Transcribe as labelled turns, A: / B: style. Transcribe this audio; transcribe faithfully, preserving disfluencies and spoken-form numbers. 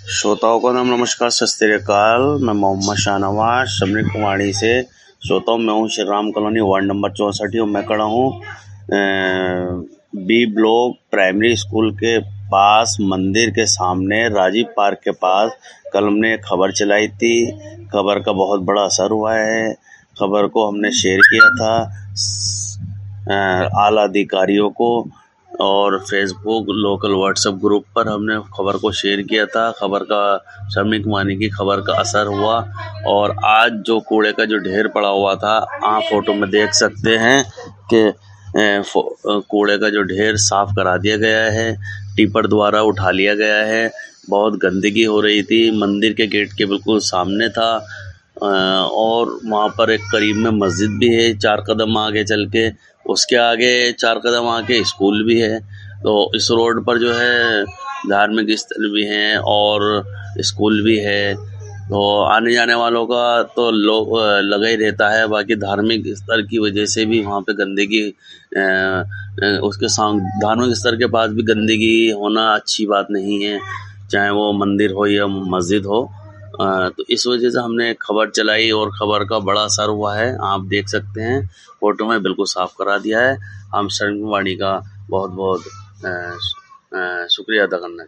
A: श्रोताओं को नाम नमस्कार, सत श्री अकाल। मैं मोहम्मद शाहनवाज शमरी कुमारी से श्रोता हूँ। मैं हूँ Shri Ram colony ward number चौंसठ और मैं खड़ा हूँ बी ब्लॉक प्राइमरी स्कूल के पास, मंदिर के सामने, राजीव पार्क के पास। कल हमने खबर चलाई थी, खबर का बहुत बड़ा असर हुआ है। खबर को हमने शेयर किया था आला अधिकारियों को और फेसबुक लोकल व्हाट्सएप ग्रुप पर हमने खबर को शेयर किया था। खबर का शर्मिक मानी की खबर का असर हुआ और आज जो कूड़े का जो ढेर पड़ा हुआ था, आप फोटो में देख सकते हैं कि कूड़े का जो ढेर साफ करा दिया गया है, टिपर द्वारा उठा लिया गया है। बहुत गंदगी हो रही थी, मंदिर के गेट के बिल्कुल सामने था और वहाँ पर एक करीब में मस्जिद भी है, चार कदम आगे चल के। उसके आगे चार कदम आगे स्कूल भी है। तो इस रोड पर जो है धार्मिक स्थल भी हैं और स्कूल भी है, तो आने जाने वालों का तो लोग लगा ही रहता है। बाकी धार्मिक स्तर की वजह से भी वहाँ पे गंदगी, उसके सामने धार्मिक स्तर के पास भी गंदगी होना अच्छी बात नहीं है, चाहे वो मंदिर हो या मस्जिद हो। तो इस वजह से हमने खबर चलाई और खबर का बड़ा असर हुआ है। आप देख सकते हैं फोटो में बिल्कुल साफ करा दिया है। हम शर्मिक वाणी का बहुत बहुत शुक्रिया अदा करना